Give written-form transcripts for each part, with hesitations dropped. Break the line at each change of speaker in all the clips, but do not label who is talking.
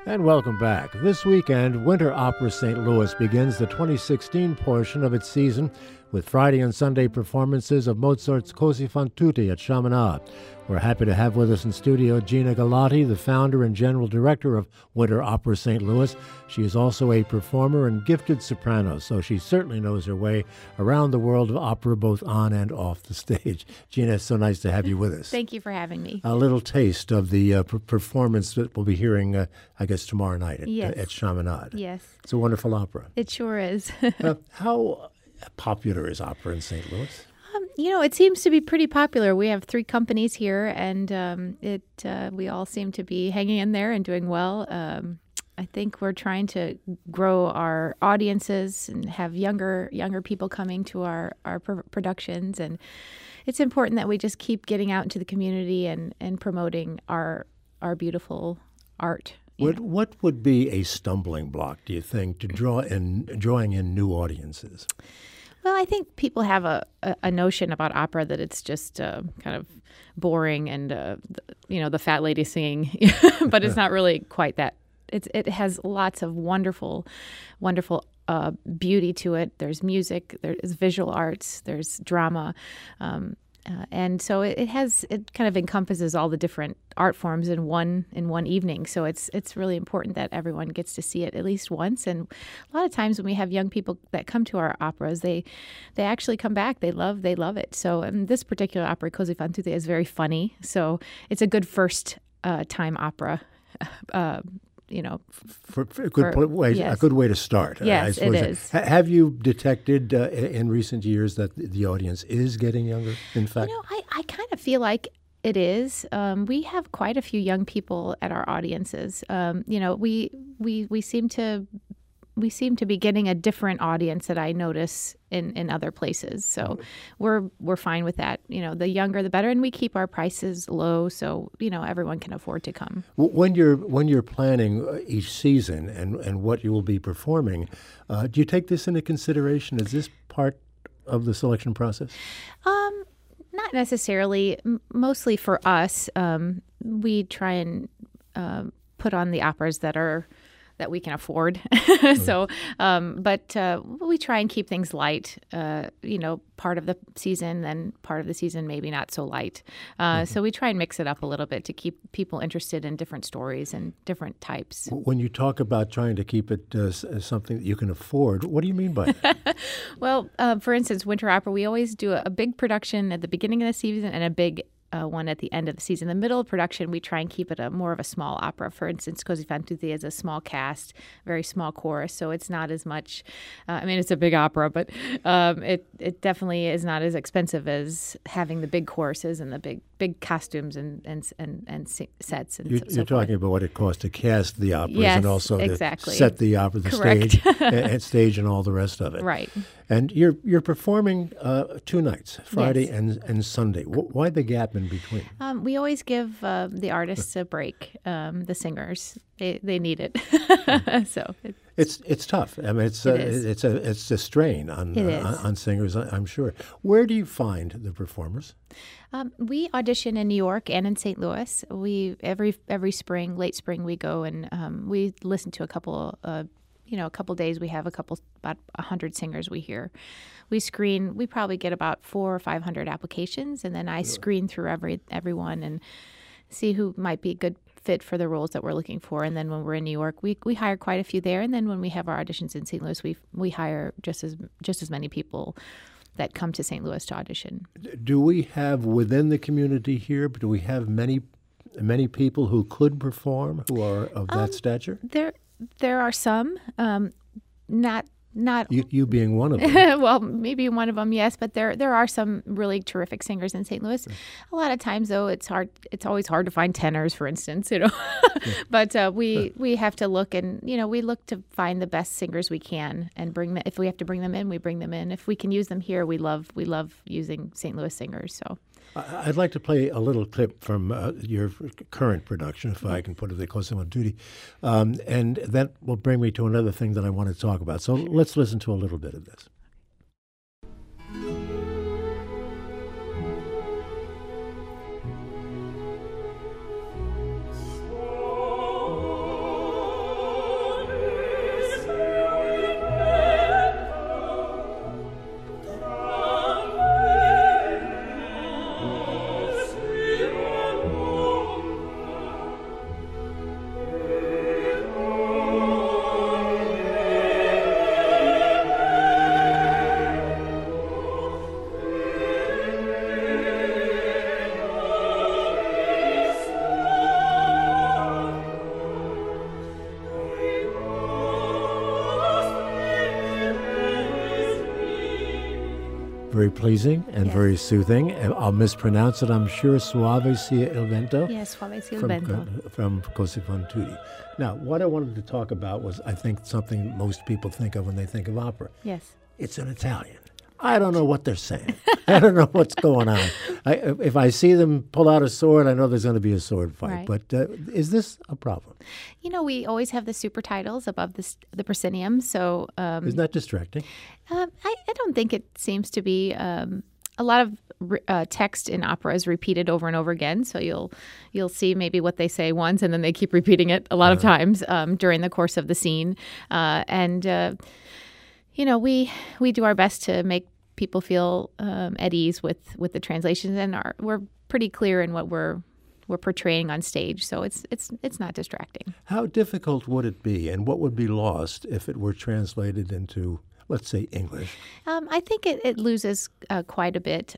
And welcome back. This weekend, Winter Opera St. Louis begins the 2016 portion of its season with Friday and Sunday performances of Mozart's Così fan tutte at Chaminade. We're happy to have with us in studio Gina Galati, the founder and general director of Winter Opera St. Louis. She is also a performer and gifted soprano, so she certainly knows her way around the world of opera, both on and off the stage. Gina, it's so nice to have you with us.
Thank you for having me.
A little taste of the performance that we'll be hearing, I guess, tomorrow night at Chaminade.
Yes.
It's a wonderful opera.
It sure is.
How popular is opera in St. Louis?
It seems to be pretty popular. We have 3 companies here, and we all seem to be hanging in there and doing well. I think we're trying to grow our audiences and have younger people coming to our productions, and it's important that we just keep getting out into the community and promoting our beautiful art.
What would be a stumbling block, do you think, to drawing in new audiences?
Well, I think people have a notion about opera that it's just kind of boring and the fat lady singing, but it's not really quite that. It has lots of wonderful beauty to it. There's music, there's visual arts, there's drama, and so it kind of encompasses all the different art forms in one evening. So it's really important that everyone gets to see it at least once. And a lot of times when we have young people that come to our operas, they actually come back. They love it. So this particular opera, Così fan tutte, is very funny. So it's a good first time opera.
For a good way to start.
Yes,
I suppose.
it is.
Have you detected in recent years that the audience is getting younger? In fact,
I kind of feel like it is. We have quite a few young people at our audiences. We seem to be getting a different audience that I notice in other places. So we're fine with that. The younger the better, and we keep our prices low so everyone can afford to come.
When you're planning each season and what you will be performing, do you take this into consideration? Is this part of the selection process?
Not necessarily. Mostly for us, we try and put on the operas that we can afford. So, but we try and keep things light, part of the season, then part of the season maybe not so light. So we try and mix it up a little bit to keep people interested in different stories and different types.
When you talk about trying to keep it something that you can afford, what do you mean by that?
Well, for instance, Winter Opera, we always do a big production at the beginning of the season and a big one at the end of the season. In the middle of production, we try and keep it more of a small opera. For instance, Così fan tutte is a small cast, very small chorus, so it's not as much. It's a big opera, but it definitely is not as expensive as having the big choruses and the big costumes and sets. And
you're talking about what it costs to cast the operas,
yes,
and also
exactly.
to set the opera, the stage, and all the rest of it.
Right.
And you're performing 2 nights, Friday
yes.
and Sunday. Why the gap in between?
We always give the artists a break. The singers, they need it. So
it's tough. It's a strain on singers, I'm sure. Where do you find the performers?
We audition in New York and in St. Louis. We every spring, late spring, we go and we listen to a couple. A couple days we have about 100 singers we hear. We screen. We probably get about 400 or 500 applications, and then I screen through everyone and see who might be a good fit for the roles that we're looking for. And then when we're in New York, we hire quite a few there. And then when we have our auditions in St. Louis, we hire just as many people that come to St. Louis to audition.
Do we have within the community here? Do we have many people who could perform who are of that stature?
There are some, not
you being one of them.
Well, maybe one of them, yes, but there are some really terrific singers in St. Louis. A lot of times, though, it's always hard to find tenors, for instance, But we have to look, and we look to find the best singers we can and bring them. If we have to bring them in, we bring them in. If we can use them here, we love using St. Louis singers. So.
I'd like to play a little clip from your current production, if I can put it, the Così fan tutte, and that will bring me to another thing that I want to talk about. So let's listen to a little bit of this. Very pleasing and
Yes.
very soothing. And I'll mispronounce it, I'm sure. Suave sia il vento.
Yes, Suave sia il vento.
From Così fan tutti. Now, what I wanted to talk about was, I think, something most people think of when they think of opera.
Yes.
It's in Italian. I don't know what they're saying. I don't know what's going on. If I see them pull out a sword, I know there's going to be a sword fight.
Right.
But is this a problem?
You know, we always have the super titles above the proscenium, so
Isn't that distracting?
I don't think it seems to be. A lot of text in opera is repeated over and over again, so you'll see maybe what they say once, and then they keep repeating it a lot of times during the course of the scene. You know, we do our best to make people feel at ease with the translations, and we're pretty clear in what we're portraying on stage, so it's not distracting.
How difficult would it be, and what would be lost if it were translated into, let's say, English?
I think it loses quite a bit.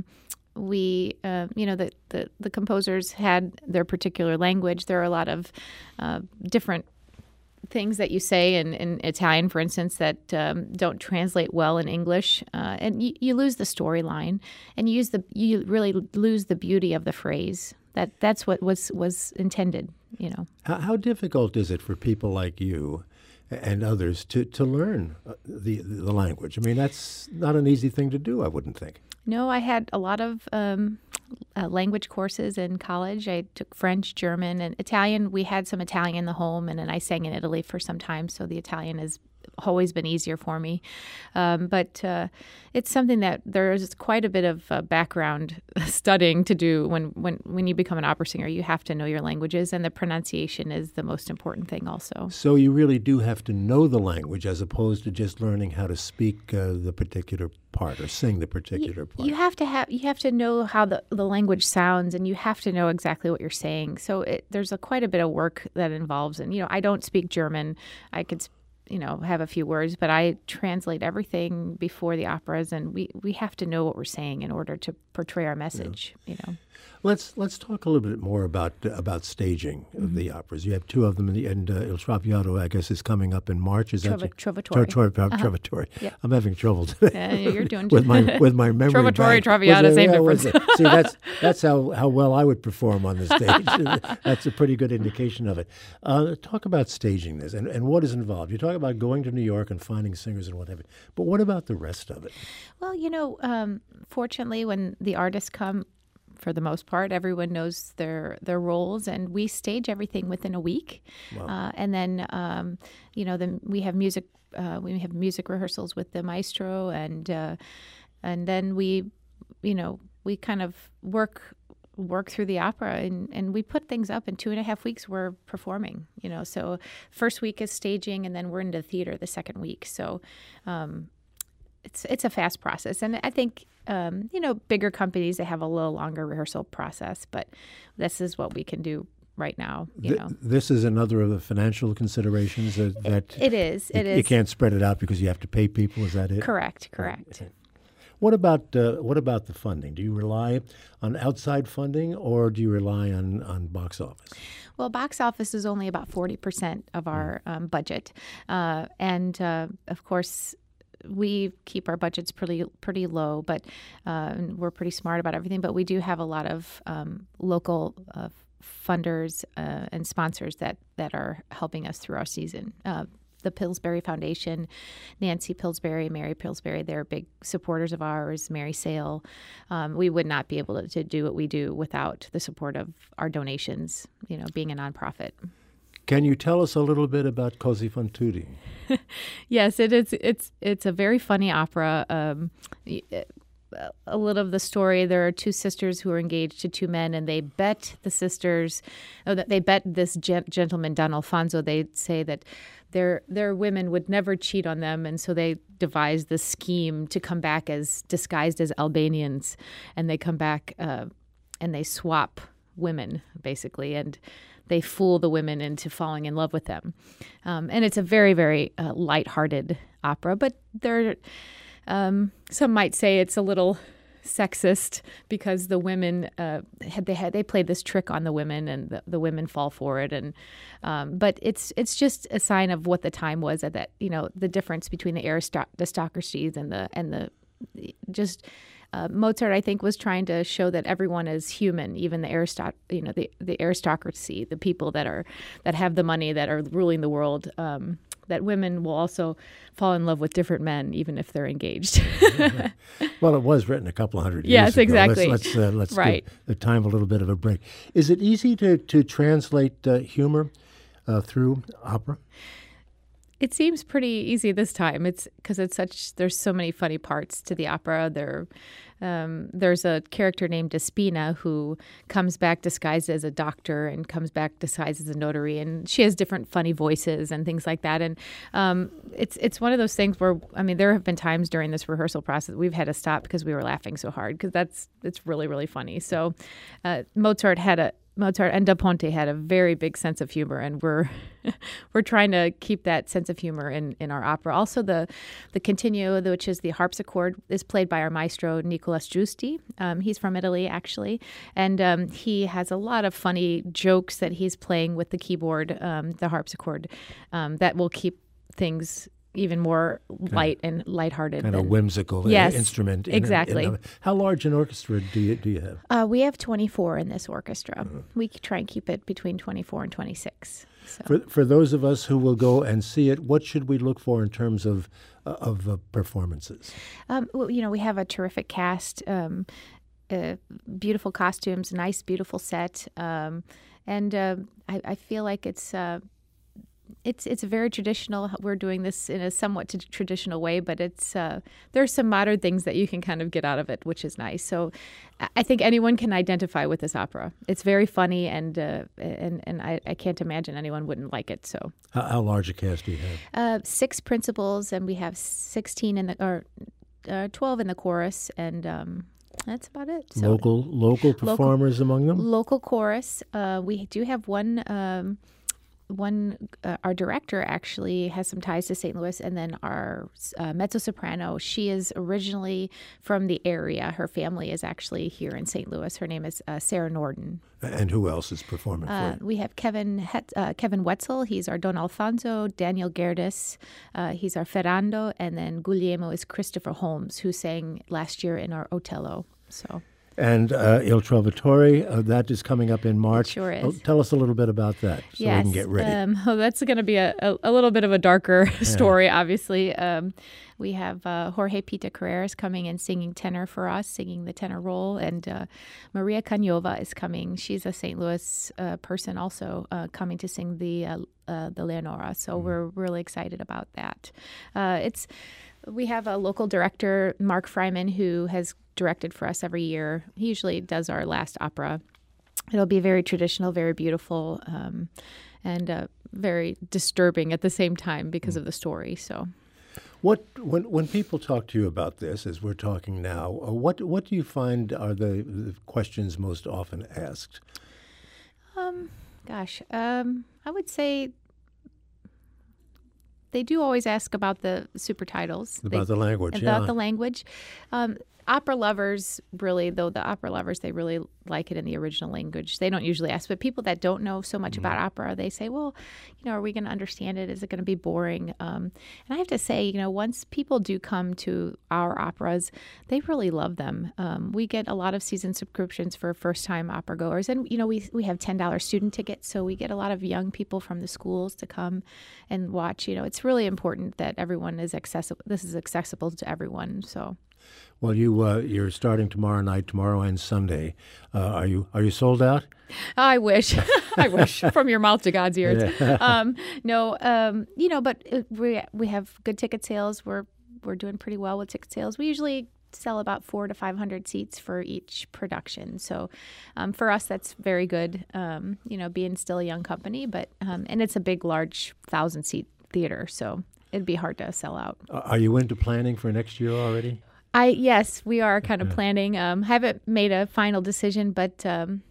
We, you know, the composers had their particular language. There are a lot of different things that you say in Italian, for instance, that don't translate well in English, and you lose the storyline, and you really lose the beauty of the phrase. That's what was intended. You know,
How difficult is it for people like you and others to learn the language? I mean, that's not an easy thing to do, I wouldn't think.
No, I had a lot of language courses in college. I took French, German, and Italian. We had some Italian in the home, and then I sang in Italy for some time, so the Italian has always been easier for me. But it's something that there is quite a bit of background studying to do when you become an opera singer. You have to know your languages, and the pronunciation is the most important thing also.
So you really do have to know the language as opposed to just learning how to speak the particular part or sing the particular part.
You have to know how the language sounds, and you have to know exactly what you're saying. So there's quite a bit of work that involves, and I don't speak German. I could have a few words, but I translate everything before the operas, and we have to know what we're saying in order to portray our message.
Let's talk a little bit more about staging of the operas. You have two of them, and Il Traviato, I guess, is coming up in March. Is that
Trovatore?
Trovatore.
Yeah.
I'm having trouble today.
You're doing
with my memory.
Trovatore,
bank.
Traviata, same difference.
See, that's how well I would perform on the stage. That's a pretty good indication of it. Talk about staging this and what is involved. You talk about going to New York and finding singers and whatever, but what about the rest of it?
Well, fortunately, when the artists come, for the most part, everyone knows their roles, and we stage everything within a week.
Wow.
And then, then we have music. We have music rehearsals with the maestro, and then we kind of work through the opera, and we put things up in 2.5 weeks. We're performing. So first week is staging, and then we're into theater the second week. So it's a fast process, and I think. Bigger companies, they have a little longer rehearsal process, but this is what we can do right now.
This is another of the financial considerations that
it is.
You can't spread it out because you have to pay people. Is that it?
Correct.
What about the funding? Do you rely on outside funding, or do you rely on box office?
Well, box office is only about 40% of our budget, and of course. We keep our budgets pretty low, but we're pretty smart about everything. But we do have a lot of local funders and sponsors that are helping us through our season. The Pillsbury Foundation, Nancy Pillsbury, Mary Pillsbury, they're big supporters of ours, Mary Sale. We would not be able to do what we do without the support of our donations, being a nonprofit.
Can you tell us a little bit about Così fan tutti?
Yes, it is. It's a very funny opera. A little of the story: there are two sisters who are engaged to two men, and they bet this gentleman Don Alfonso. They say that their women would never cheat on them, and so they devise this scheme to come back disguised as Albanians, and they come back and they swap women basically, and they fool the women into falling in love with them. And it's a very, very lighthearted opera, but some might say it's a little sexist because the women they played this trick on the women, and the women fall for it. And but it's just a sign of what the time was, that the difference between the aristocracies and the just Mozart, I think, was trying to show that everyone is human, even the the aristocracy, the people that have the money, that are ruling the world. That women will also fall in love with different men, even if they're engaged.
Well, it was written a couple of hundred years
yes,
ago.
Exactly.
Let's
right.
give the time a little bit of a break. Is it easy to translate humor through opera?
It seems pretty easy this time. It's because there's so many funny parts to the opera. There's a character named Despina who comes back disguised as a doctor and comes back disguised as a notary, and she has different funny voices and things like that. And it's one of those things where, I mean, there have been times during this rehearsal process we've had to stop because we were laughing so hard, because it's really, really funny. So Mozart and Da Ponte had a very big sense of humor, and we're trying to keep that sense of humor in our opera. Also, the continuo, which is the harpsichord, is played by our maestro Nicolas Giusti. He's from Italy, actually, and he has a lot of funny jokes that he's playing with the keyboard, the harpsichord, that will keep things even more light and lighthearted.
Kind of whimsical instrument.
Exactly.
How large an orchestra do you have?
We have 24 in this orchestra. We try and keep it between 24 and 26.
So. For those of us who will go and see it, what should we look for in terms of performances?
Well, we have a terrific cast, beautiful costumes, nice, beautiful set, and I feel like it's very traditional. We're doing this in a somewhat traditional way, but there's some modern things that you can kind of get out of it, which is nice. So I think anyone can identify with this opera. It's very funny, and I can't imagine anyone wouldn't like it. So
how large a cast do you have?
6 principals, and we have 12 in the chorus, and that's about it. So
local performers among them?
Local chorus. We do have our director actually has some ties to St. Louis, and then our mezzo-soprano, she is originally from the area. Her family is actually here in St. Louis. Her name is Sarah Norden.
And who else is performing for you?
We have Kevin Wetzel. He's our Don Alfonso. Daniel Gerdes. He's our Ferrando. And then Guglielmo is Christopher Holmes, who sang last year in our Otello. So.
And Il Trovatore, that is coming up in March.
It sure is.
Tell us a little bit about that so we can get ready.
That's going to be a little bit of a darker story, obviously. We have Jorge Pita Carreras coming and singing tenor for us, singing the tenor role. And Maria Canova is coming. She's a St. Louis person also, coming to sing the Leonora. So we're really excited about that. We have a local director, Mark Fryman, who has directed for us every year. He usually does our last opera. It'll be very traditional, very beautiful, and very disturbing at the same time because of the story. So,
when people talk to you about this, as we're talking now, what do you find are the questions most often asked?
I would say they do always ask about the super titles.
About the language,
About the language. Opera lovers, really, though, the opera lovers, they really like it in the original language. They don't usually ask, but people that don't know so much about opera, they say, well, are we going to understand it? Is it going to be boring? And I have to say, once people do come to our operas, they really love them. We get a lot of season subscriptions for first-time opera goers, and, we have $10 student tickets, so we get a lot of young people from the schools to come and watch. It's really important that everyone is accessible. This is accessible to everyone, so...
Well, you're starting tomorrow and Sunday. Are you sold out?
I wish. I wish. From your mouth to God's ears.
Yeah.
But we have good ticket sales. We're doing pretty well with ticket sales. We usually sell about 400 to 500 seats for each production. So for us, that's very good. Being still a young company, but and it's a big, large 1,000-seat theater, so it'd be hard to sell out.
Are you into planning for next year already?
Yes, we are kind of planning. Haven't made a final decision, but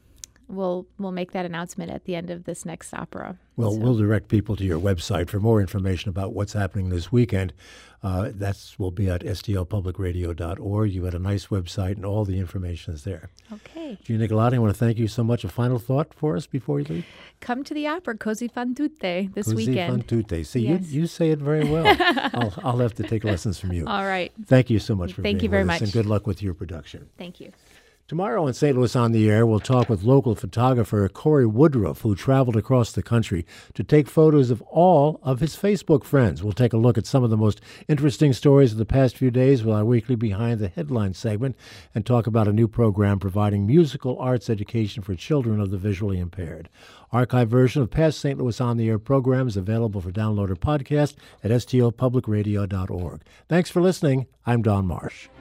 we'll make that announcement at the end of this next opera.
Well, we'll direct people to your website for more information about what's happening this weekend. That will be at stlpublicradio.org. You had a nice website, and all the information is there.
Okay.
Gina Nicolati, I want to thank you so much. A final thought for us before you leave?
Come to the opera, Così fan tutte, this
Così
weekend.
fan tutte. See,
Yes.
you say it very well. I'll have to take lessons from you.
All right.
Thank you so much for
Thank
being
you very
with us,
much.
and good luck with your production.
Thank you.
Tomorrow on St. Louis on the Air, we'll talk with local photographer Corey Woodruff, who traveled across the country to take photos of all of his Facebook friends. We'll take a look at some of the most interesting stories of the past few days with our weekly Behind the Headlines segment, and talk about a new program providing musical arts education for children of the visually impaired. Archive version of past St. Louis on the Air programs available for download or podcast at stlpublicradio.org. Thanks for listening. I'm Don Marsh.